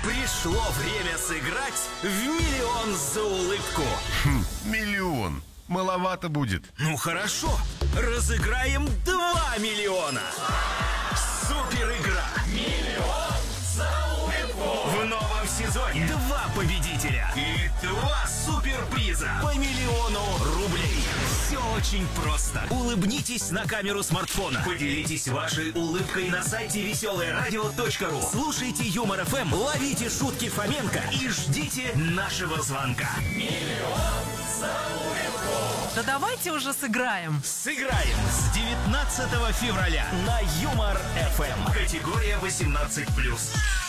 Пришло время сыграть в миллион за улыбку. Миллион. Маловато будет. Ну хорошо, разыграем 2 миллиона. Супер игра. Миллион за улыбку. В новом сезоне 2 победителя и 2 суперприза по 1 миллиону рублей. Все очень просто. Улыбнитесь на камеру смартфона. Поделитесь вашей улыбкой на сайте веселоерадио.ру. Слушайте Юмор ФМ, ловите шутки Фоменко и ждите нашего звонка. Миллион за улыбку. Да давайте уже сыграем. Сыграем с 19 февраля на Юмор ФМ. Категория 18+.